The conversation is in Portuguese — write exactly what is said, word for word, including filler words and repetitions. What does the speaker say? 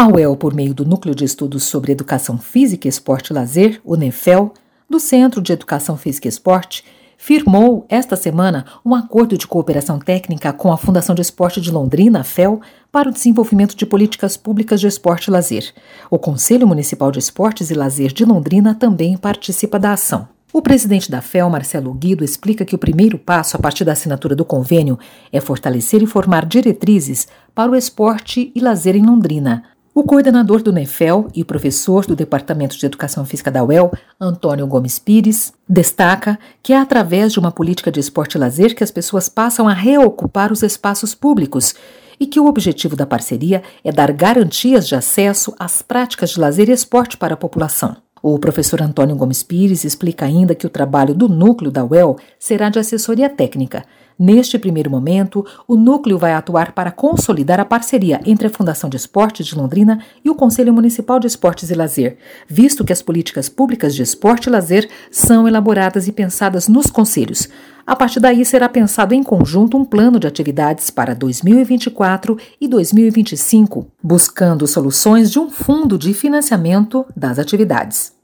A U E L, por meio do Núcleo de Estudos sobre Educação Física, Esporte e Lazer, o NEFEL, do Centro de Educação Física e Esporte, firmou esta semana um acordo de cooperação técnica com a Fundação de Esporte de Londrina, a F E L, para o desenvolvimento de políticas públicas de esporte e lazer. O Conselho Municipal de Esportes e Lazer de Londrina também participa da ação. O presidente da F E L, Marcelo Guido, explica que o primeiro passo a partir da assinatura do convênio é fortalecer e formar diretrizes para o esporte e lazer em Londrina. O coordenador do NEFEL e professor do Departamento de Educação Física da U E L, Antônio Gomes Pires, destaca que é através de uma política de esporte e lazer que as pessoas passam a reocupar os espaços públicos e que o objetivo da parceria é dar garantias de acesso às práticas de lazer e esporte para a população. O professor Antônio Gomes Pires explica ainda que o trabalho do núcleo da U E L será de assessoria técnica. Neste primeiro momento, o núcleo vai atuar para consolidar a parceria entre a Fundação de Esportes de Londrina e o Conselho Municipal de Esportes e Lazer, visto que as políticas públicas de esporte e lazer são elaboradas e pensadas nos conselhos. A partir daí, será pensado em conjunto um plano de atividades para dois mil e vinte e quatro e dois mil e vinte e cinco, buscando soluções de um fundo de financiamento das atividades.